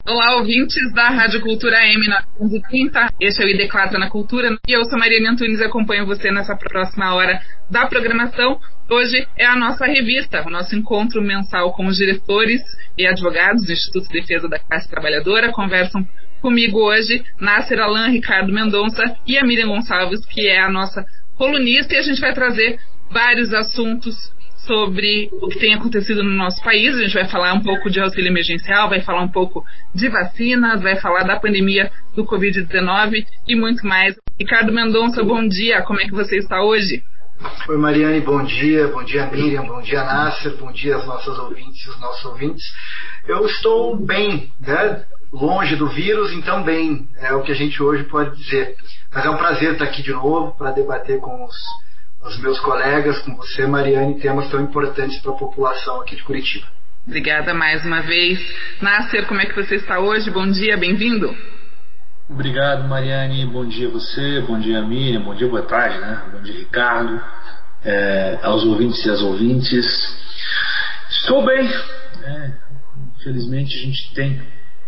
Olá, ouvintes da Rádio Cultura M na 11h30. Este é o ID4 na Cultura. E eu sou Mariane Antunes e acompanho você nessa próxima hora da programação. Hoje é a nossa revista, o nosso encontro mensal com os diretores e advogados do Instituto de Defesa da Classe Trabalhadora. Conversam comigo hoje Nasser Alan, Ricardo Mendonça e a Miriam Gonçalves, que é a nossa colunista. E a gente vai trazer vários assuntos sobre o que tem acontecido no nosso país. A gente vai falar um pouco de auxílio emergencial, vai falar um pouco de vacinas, vai falar da pandemia do Covid-19 e muito mais. Ricardo Mendonça, bom dia, como é que você está hoje? Oi, Mariane, bom dia Miriam, bom dia Nasser, bom dia às nossas ouvintes e os nossos ouvintes. Eu estou bem, né? Longe do vírus, então bem, é o que a gente hoje pode dizer. Mas é um prazer estar aqui de novo para debater com os meus colegas, com você, Mariane, temas tão importantes para a população aqui de Curitiba. Obrigada mais uma vez. Nasser, como é que você está hoje? Bom dia, bem-vindo. Obrigado, Mariane. Bom dia a você, bom dia, Miriam, bom dia, boa tarde, né? Bom dia, Ricardo, aos ouvintes e às ouvintes. Estou bem. Infelizmente, a gente tem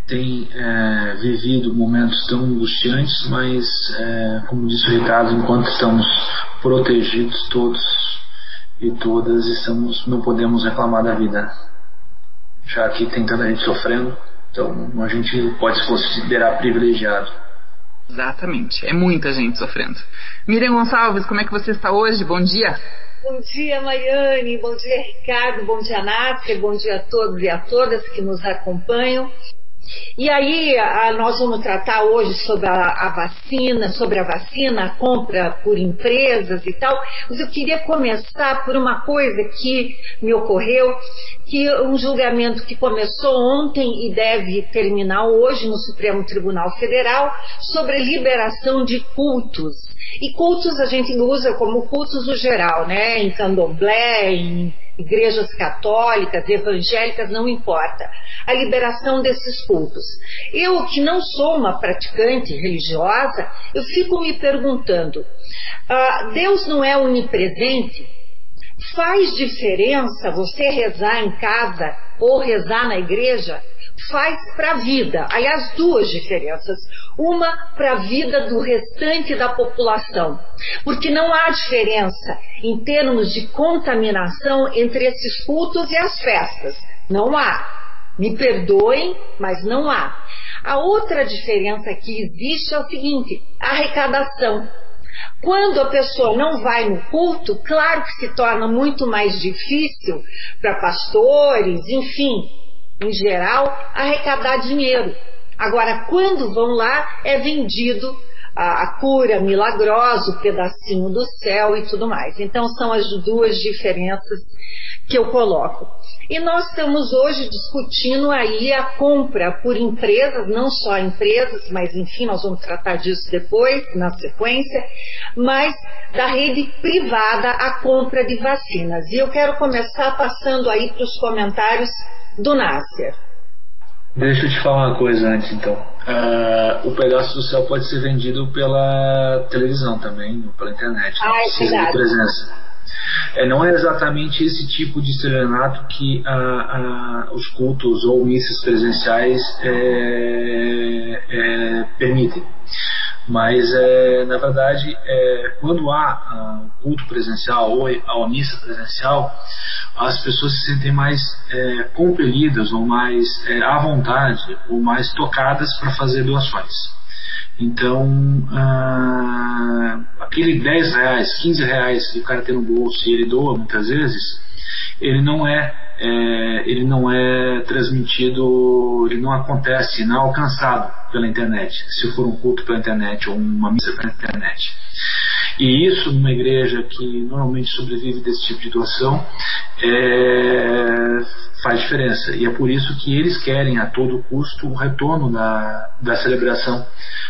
vivido momentos tão angustiantes, mas, como disse o Ricardo, enquanto estamos protegidos todos e todas, não podemos reclamar da vida, já que tem tanta gente sofrendo, então a gente pode se considerar privilegiado. Exatamente, é muita gente sofrendo. Miriam Gonçalves, como é que você está hoje? Bom dia. Bom dia, Mariane, bom dia, Ricardo, bom dia, Nasser, bom dia a todos e a todas que nos acompanham. E aí nós vamos tratar hoje sobre a vacina, a compra por empresas e tal, mas eu queria começar por uma coisa que me ocorreu, que um julgamento que começou ontem e deve terminar hoje no Supremo Tribunal Federal sobre a liberação de cultos. E cultos a gente usa como cultos no geral, né? Em candomblé, em igrejas católicas, evangélicas, não importa. A liberação desses cultos. Eu, que não sou uma praticante religiosa, eu fico me perguntando, Deus não é onipresente? Faz diferença você rezar em casa ou rezar na igreja? Faz para a vida. Aliás, duas diferenças. Uma para a vida do restante da população. Porque não há diferença em termos de contaminação entre esses cultos e as festas. Não há. Me perdoem, mas não há. A outra diferença que existe é o seguinte: a arrecadação. Quando a pessoa não vai no culto, claro que se torna muito mais difícil para pastores, enfim, em geral, arrecadar dinheiro. Agora, quando vão lá, é vendido a cura milagrosa, o pedacinho do céu e tudo mais. Então, são as duas diferenças que eu coloco. E nós estamos hoje discutindo aí a compra por empresas, não só empresas, mas enfim, nós vamos tratar disso depois, na sequência, mas da rede privada a compra de vacinas. E eu quero começar passando aí para os comentários do Nasser. Deixa eu te falar uma coisa antes, então. O pedaço do céu pode ser vendido pela televisão também, ou pela internet. Não precisa de presença. Não é exatamente esse tipo de estelionato que os cultos ou missas presenciais permitem. Mas, na verdade, quando há o culto presencial ou a missa presencial, as pessoas se sentem mais compelidas ou mais à vontade ou mais tocadas para fazer doações. Então, aquele 10 reais, 15 reais que o cara tem no bolso e ele doa muitas vezes, ele não é transmitido, ele não acontece, não é alcançado pela internet, se for um culto pela internet ou uma missa pela internet. E isso, numa igreja que normalmente sobrevive desse tipo de doação, faz diferença. E é por isso que eles querem a todo custo o retorno da celebração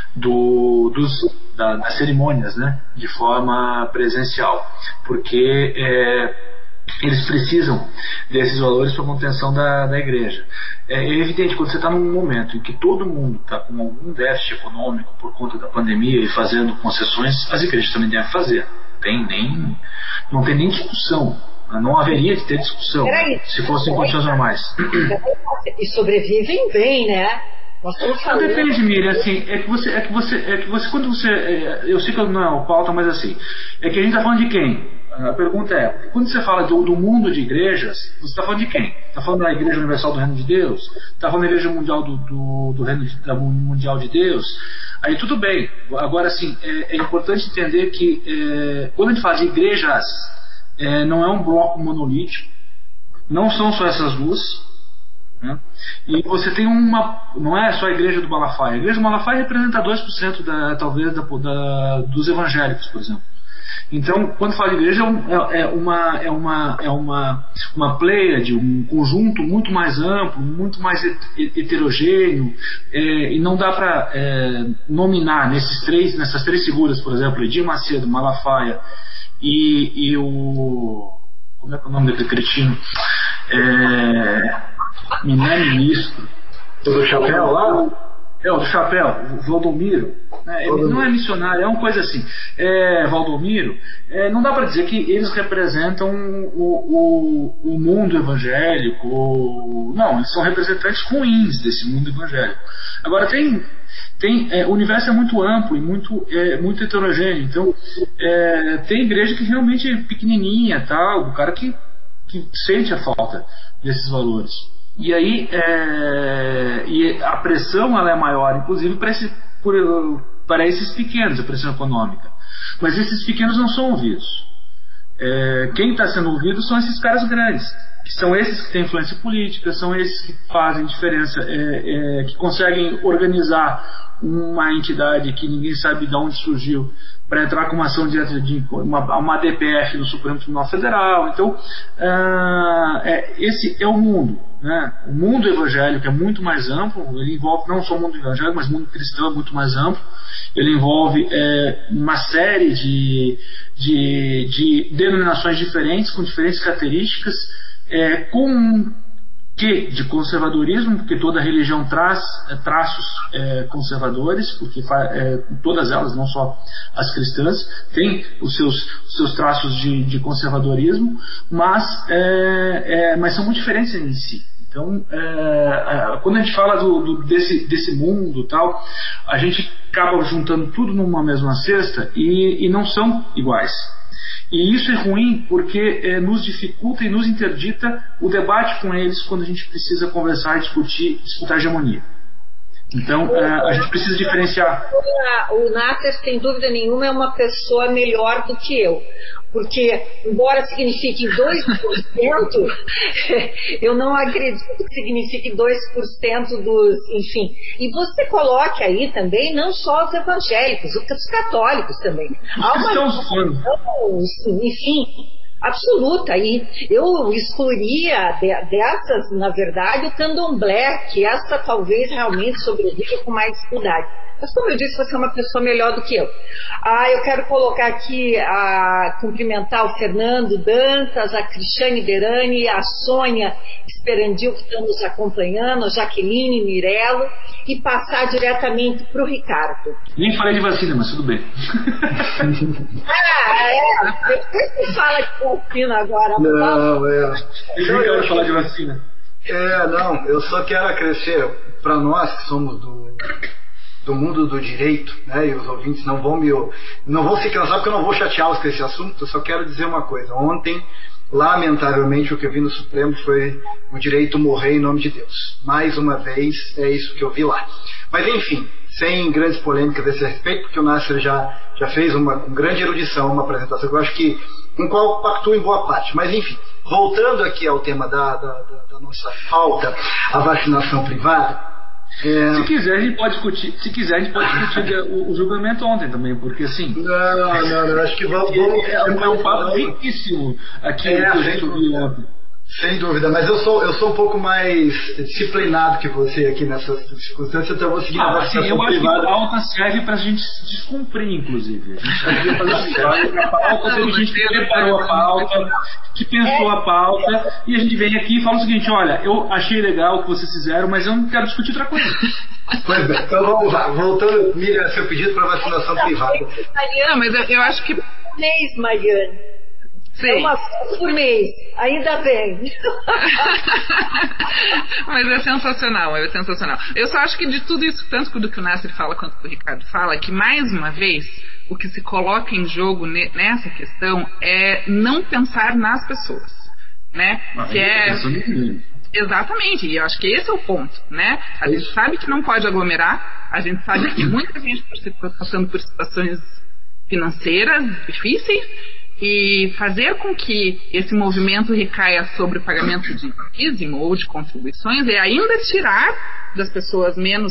das cerimônias, né, de forma presencial, porque eles precisam desses valores para a manutenção da igreja. É evidente, quando você está num momento em que todo mundo está com algum déficit econômico por conta da pandemia e fazendo concessões, as igrejas também devem fazer. Não tem nem discussão. Não haveria de ter discussão se fossem condições normais. E sobrevivem bem, né? Nós estamos falando... Depende, Miriam, assim, é que você quando você, eu sei que não é o pauta, mas assim, é que a gente está falando de quem? A pergunta é, quando você fala do mundo de igrejas, você está falando de quem? Está falando da Igreja Universal do Reino de Deus? Está falando da Igreja Mundial do Reino Mundial de Deus? Aí tudo bem. Agora, assim, é importante entender que quando a gente fala de igrejas, não é um bloco monolítico, não são só essas duas, né? E você tem não é só a Igreja do Malafaia. A Igreja do Malafaia representa 2% talvez dos evangélicos, por exemplo. Então, quando fala de igreja, é uma pleiade, um conjunto muito mais amplo, muito mais heterogêneo, e não dá para nominar nessas três figuras, por exemplo, Edir Macedo, Malafaia e o... Como é que é o nome daquele cretino? Não é ministro. O do chapéu lá? O do chapéu, o Valdomiro. Ele não é missionário, é uma coisa assim. Valdomiro, não dá para dizer que eles representam o mundo evangélico. Não, eles são representantes ruins desse mundo evangélico. Agora, o universo é muito amplo e muito heterogêneo. Então, tem igreja que realmente é pequenininha, tal, o cara que sente a falta desses valores. E aí e a pressão ela é maior, inclusive para esses pequenos, a pressão econômica. Mas esses pequenos não são ouvidos. Quem está sendo ouvido são esses caras grandes, que são esses que têm influência política, são esses que fazem diferença, que conseguem organizar uma entidade que ninguém sabe de onde surgiu para entrar com uma ação diante de uma DPF do Supremo Tribunal Federal. Então, esse é o mundo, né? O mundo evangélico é muito mais amplo, ele envolve não só o mundo evangélico, mas o mundo cristão é muito mais amplo. Ele envolve uma série de denominações diferentes, com diferentes características, com de conservadorismo, porque toda religião traz traços conservadores, porque todas elas, não só as cristãs, têm os seus traços de conservadorismo, mas são muito diferentes em si. Então, quando a gente fala desse mundo tal, a gente acaba juntando tudo numa mesma cesta e não são iguais. E isso é ruim porque nos dificulta e nos interdita o debate com eles quando a gente precisa conversar e disputar a hegemonia. Então, a gente precisa diferenciar. O Nasser, sem dúvida nenhuma, é uma pessoa melhor do que eu. Porque, embora signifique 2%, eu não acredito que signifique 2% dos... Enfim. E você coloca aí também não só os evangélicos, os católicos também. Há uma... Enfim... absoluta, e eu excluiria dessas, na verdade, o candomblé, que essa talvez realmente sobreviva com mais dificuldade. Mas como eu disse, você é uma pessoa melhor do que eu. Eu quero colocar aqui, cumprimentar o Fernando Dantas, a Cristiane Berani, a Sônia Esperandil, que estão nos acompanhando, a Jaqueline Mirello, e passar diretamente para o Ricardo. Nem falei de vacina, mas tudo bem. Depois você fala de vacina agora. Não, Eu nem quero falar de vacina. Não, eu só quero acrescer, para nós que somos do mundo do direito, né, e os ouvintes não vão se cansar, porque eu não vou chateá-los com esse assunto. Eu só quero dizer uma coisa. Ontem, lamentavelmente, o que eu vi no Supremo foi o direito morrer em nome de Deus. Mais uma vez, é isso que eu vi lá. Mas enfim, sem grandes polêmicas a esse respeito, porque o Nasser já fez com grande erudição uma apresentação que eu acho que com qual pactua em boa parte. Mas enfim, voltando aqui ao tema da nossa falta à vacinação privada. Se quiser, a gente pode discutir o julgamento ontem também, porque assim. Não, acho que vamos. É um papo riquíssimo aqui que a gente ouviu ontem. Sem dúvida, mas eu sou um pouco mais disciplinado que você aqui nessas circunstâncias, então eu vou seguir a vacinação eu acho privada. Que a pauta serve para a gente se descumprir, inclusive. A gente devia fazer a pauta, teve gente que preparou a pauta, que pensou a pauta, e a gente vem aqui e fala o seguinte: olha, eu achei legal o que vocês fizeram, mas eu não quero discutir outra coisa. Pois bem, então vamos lá. Voltando, Miriam, seu pedido para vacinação privada. Não, mas eu acho que... Mariane. Sim. É uma vez por mês, ainda bem. Mas é sensacional. Eu só acho que de tudo isso, tanto do que o Nasser fala quanto do que o Ricardo fala, que mais uma vez o que se coloca em jogo nessa questão é não pensar nas pessoas, né? Exatamente, e eu acho que esse é o ponto, né? A gente sabe que não pode aglomerar, a gente sabe que muita gente está passando por situações financeiras difíceis, e fazer com que esse movimento recaia sobre o pagamento de dízimo ou de contribuições é ainda tirar das pessoas menos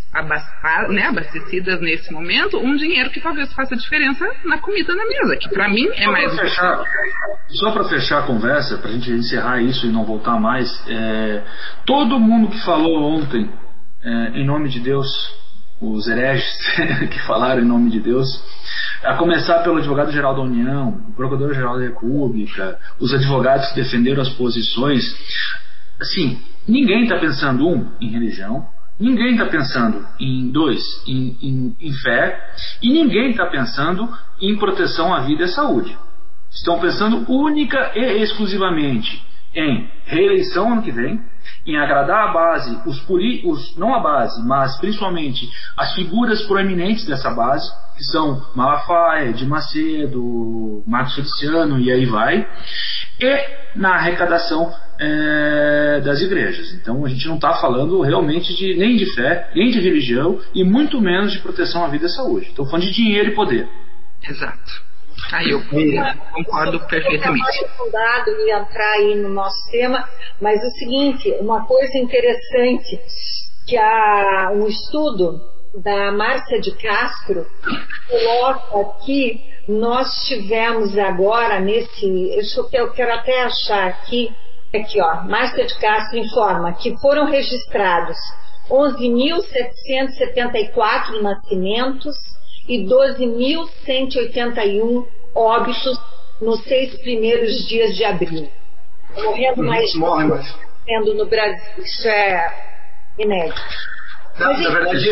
abastecidas nesse momento um dinheiro que talvez faça diferença na comida na mesa, que para mim é mais importante. Só para fechar a conversa, para a gente encerrar isso e não voltar mais, todo mundo que falou ontem em nome de Deus, os hereges que falaram em nome de Deus, a começar pelo advogado-geral da União, o procurador-geral da República, os advogados que defenderam as posições, assim, ninguém está pensando, em religião, ninguém está pensando em fé, e ninguém está pensando em proteção à vida e à saúde. Estão pensando única e exclusivamente em reeleição ano que vem, em agradar a base, não a base, mas principalmente as figuras proeminentes dessa base, que são Malafaia, Edir Macedo, Marcos Feliciano e aí vai, e na arrecadação das igrejas. Então a gente não está falando realmente nem de fé, nem de religião e muito menos de proteção à vida e à saúde. Estou falando de dinheiro e poder. Exato. Aí eu concordo perfeitamente. Eu ia entrar aí no nosso tema, mas o seguinte, uma coisa interessante, que um estudo da Márcia de Castro coloca aqui, nós tivemos agora eu quero até achar aqui, ó, Márcia de Castro informa que foram registrados 11.774 nascimentos e 12.181 óbitos nos 6 primeiros dias de abril. Morrendo mais morrendo no Brasil. Isso é inédito. Não, na verdade,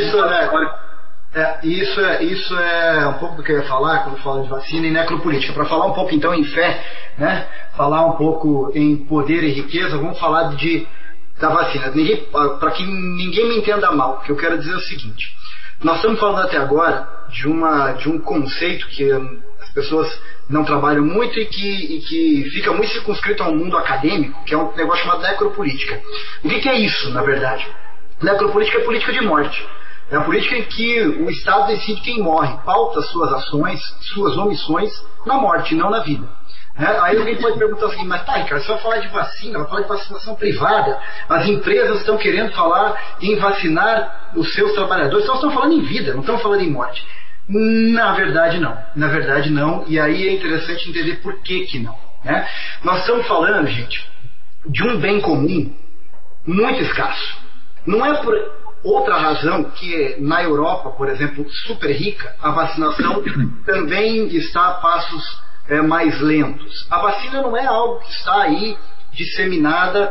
isso é um pouco do que eu ia falar quando eu falo de vacina e necropolítica. Para falar um pouco então em fé, né? Falar um pouco em poder e riqueza, vamos falar da vacina. Para que ninguém me entenda mal, o que eu quero dizer é o seguinte: nós estamos falando até agora de um conceito que as pessoas não trabalham muito e que fica muito circunscrito ao mundo acadêmico, que é um negócio chamado necropolítica. O que é isso, na verdade? Necropolítica é política de morte. É a política em que o Estado decide quem morre, pauta suas ações, suas omissões na morte, não na vida. Aí alguém pode perguntar assim, mas tá, cara, você vai falar de vacina, vai falar de vacinação privada, as empresas estão querendo falar em vacinar os seus trabalhadores, então estão falando em vida, não estão falando em morte. Na verdade não, e aí é interessante entender por que não, né? Nós estamos falando, gente, de um bem comum muito escasso. Não é por outra razão que na Europa, por exemplo, super rica, a vacinação também está a passos mais lentos. A vacina não é algo que está aí disseminada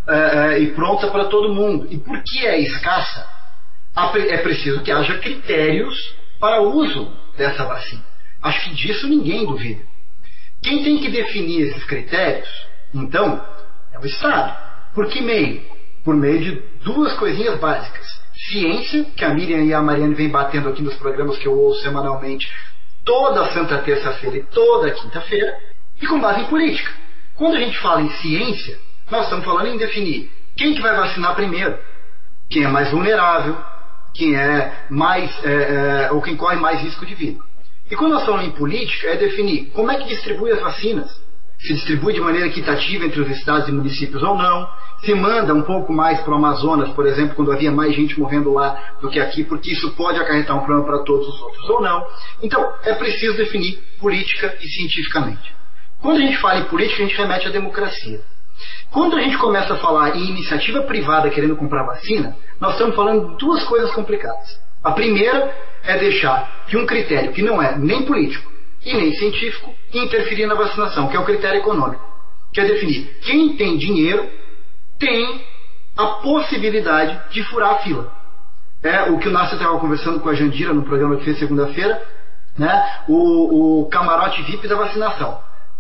e pronta para todo mundo. E por que é escassa? É preciso que haja critérios para o uso dessa vacina. Acho que disso ninguém duvida. Quem tem que definir esses critérios, então, é o Estado. Por que meio? Por meio de duas coisinhas básicas. Ciência, que a Miriam e a Mariane vêm batendo aqui nos programas que eu ouço semanalmente, toda santa terça-feira e toda quinta-feira, e com base em política. Quando a gente fala em ciência, nós estamos falando em definir quem que vai vacinar primeiro, quem é mais vulnerável, quem é mais ou quem corre mais risco de vida. E quando nós falamos em política, é definir como é que distribui as vacinas. Se distribui de maneira equitativa entre os estados e municípios ou não, se manda um pouco mais para o Amazonas, por exemplo, quando havia mais gente morrendo lá do que aqui, porque isso pode acarretar um problema para todos os outros ou não. Então, é preciso definir política e cientificamente. Quando a gente fala em política, a gente remete à democracia. Quando a gente começa a falar em iniciativa privada querendo comprar vacina, nós estamos falando de duas coisas complicadas. A primeira é deixar que um critério que não é nem político e nem científico interferir na vacinação, que é o critério econômico, que é definir quem tem dinheiro tem a possibilidade de furar a fila. O que o Nasser estava conversando com a Jandira no programa que fez segunda-feira, né? O camarote VIP da vacinação.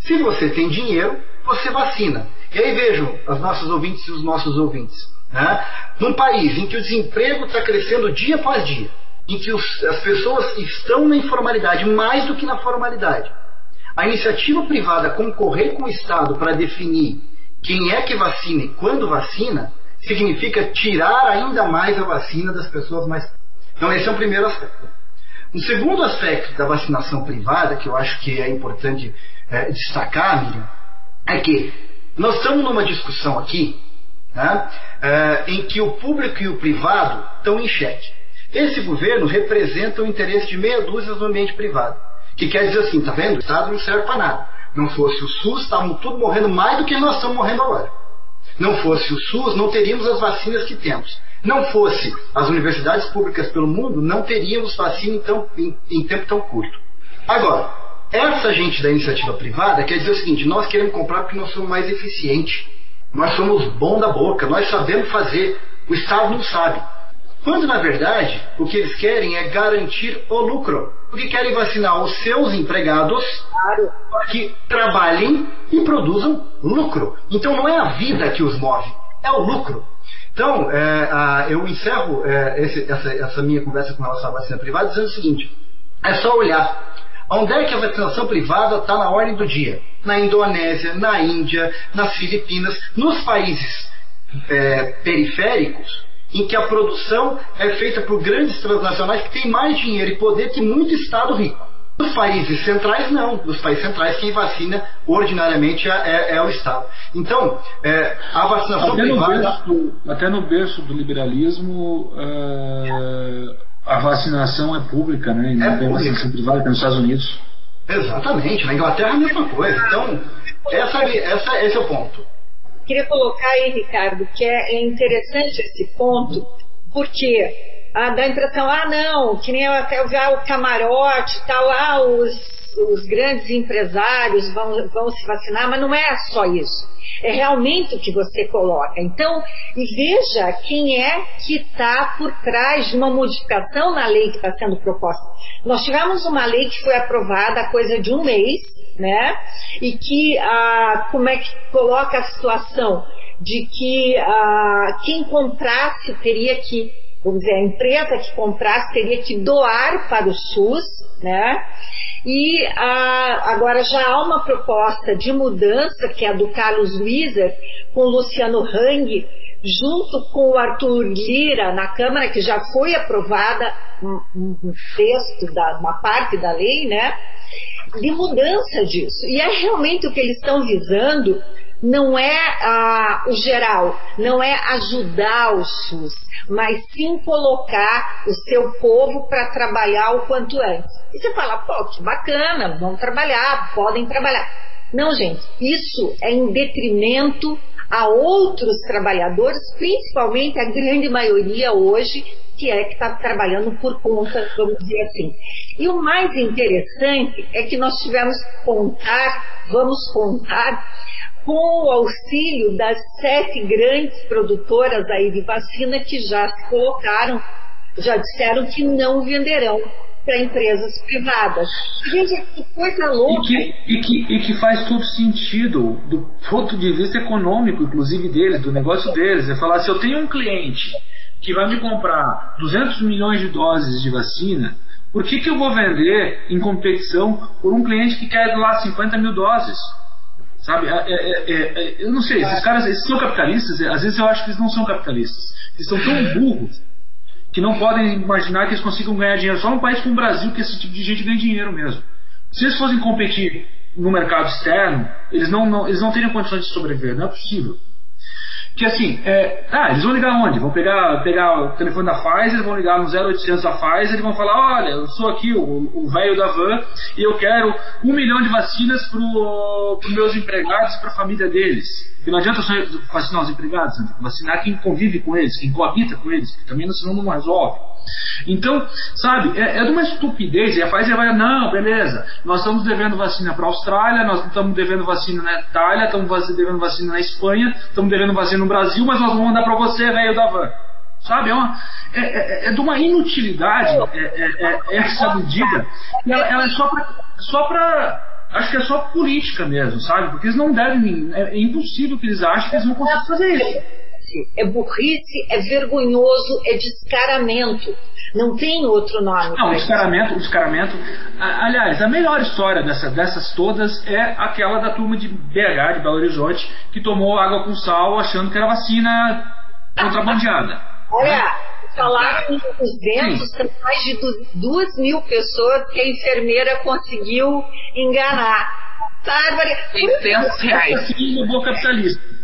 Se você tem dinheiro, você vacina. E aí vejam as nossas ouvintes e os nossos ouvintes. Né? Num país em que o desemprego está crescendo dia após dia, em que as pessoas estão na informalidade mais do que na formalidade, a iniciativa privada concorrer com o Estado para definir quem é que vacina e quando vacina, significa tirar ainda mais a vacina das pessoas mais... Então esse é o primeiro aspecto. Um segundo aspecto da vacinação privada, que eu acho que é importante destacar, Miriam, é que nós estamos numa discussão aqui, né, em que o público e o privado estão em xeque. Esse governo representa o interesse de meia dúzia no ambiente privado, que quer dizer assim, tá vendo? O Estado não serve para nada. Não fosse o SUS, estavam tudo morrendo mais do que nós estamos morrendo agora. Não fosse o SUS, não teríamos as vacinas que temos. Não fosse as universidades públicas pelo mundo, não teríamos vacina em tempo tão curto. Agora, essa gente da iniciativa privada quer dizer o seguinte: nós queremos comprar porque nós somos mais eficientes, nós somos bom da boca, nós sabemos fazer, o Estado não sabe. Quando, na verdade, o que eles querem é garantir o lucro. Porque querem vacinar os seus empregados para que trabalhem e produzam lucro. Então não é a vida que os move, é o lucro. Então, eu encerro essa minha conversa com relação à vacina privada dizendo o seguinte: é só olhar onde é que a vacinação privada está na ordem do dia. Na Indonésia, na Índia, nas Filipinas, nos países periféricos, em que a produção é feita por grandes transnacionais que têm mais dinheiro e poder que muito Estado rico. Nos países centrais, não. Nos países centrais, quem vacina ordinariamente é o Estado. Então, a vacinação privada... Até no berço do liberalismo, a vacinação é pública, né? E não tem vacinação privada, tem nos Estados Unidos. Exatamente. Na Inglaterra é a mesma coisa. Então, esse é o ponto. Queria colocar aí, Ricardo, que é interessante esse ponto, porque dá a impressão, não, que nem até o camarote e tal, os grandes empresários vão se vacinar, mas não é só isso. É realmente o que você coloca. Então, e veja quem é que está por trás de uma modificação na lei que está sendo proposta. Nós tivemos uma lei que foi aprovada há coisa de um mês, né? E que como é que coloca a situação de que quem comprasse teria que, vamos dizer, a empresa que comprasse teria que doar para o SUS, né? E agora já há uma proposta de mudança, que é a do Carlos Wieser, com o Luciano Hang, junto com o Arthur Lira na Câmara, que já foi aprovada um texto, uma parte da lei, né? De mudança disso. E é realmente o que eles estão visando, não é o geral, não é ajudar o SUS, mas sim colocar o seu povo para trabalhar o quanto antes. E você fala, pô, que bacana, vão trabalhar, podem trabalhar. Não, gente, isso é em detrimento a outros trabalhadores, principalmente a grande maioria hoje, que está trabalhando por conta, vamos dizer assim. E o mais interessante é que nós vamos contar com o auxílio das 7 grandes produtoras aí de vacina que já se colocaram, já disseram que não venderão para empresas privadas. Veja que coisa louca. E que faz todo sentido do ponto de vista econômico, inclusive deles, do negócio deles. É falar, se eu tenho um cliente que vai me comprar 200 milhões de doses de vacina, por que eu vou vender em competição por um cliente que quer lá 50 mil doses? Sabe? Eu não sei, esses caras, eles são capitalistas. Às vezes eu acho que eles não são capitalistas. Eles são tão burros que não podem imaginar que eles consigam ganhar dinheiro. Só num país como o Brasil que esse tipo de gente ganha dinheiro mesmo. Se eles fossem competir no mercado externo, eles não teriam condições de sobreviver. Não é possível. Que assim, eles vão ligar onde? Vão pegar o telefone da Pfizer, vão ligar no 0800 da Pfizer e vão falar, olha, eu sou aqui o velho da van e eu quero 1 milhão de vacinas para os meus empregados e para a família deles. Porque não adianta só vacinar os empregados, tem que vacinar quem convive com eles, quem coabita com eles, que também senão não resolve. Então, sabe, é de uma estupidez. E a Pfizer vai, não, beleza, nós estamos devendo vacina para a Austrália, nós estamos devendo vacina na Itália, estamos devendo vacina na Espanha, estamos devendo vacina no Brasil, mas nós vamos mandar para você, velho da van. Sabe, é de uma inutilidade essa medida. Ela é só para Acho que é só política mesmo, sabe? Porque eles não devem, é impossível que eles achem que eles vão conseguir fazer isso. É burrice, é vergonhoso, é descaramento. Não tem outro nome. Não, o descaramento. Aliás, a melhor história dessas todas é aquela da turma de BH, de Belo Horizonte, que tomou água com sal achando que era vacina contrabandeada. Olha, falaram em 200, tem mais de 2.000 pessoas que a enfermeira conseguiu enganar. Sabe? R$600. Assim, no boa capitalista.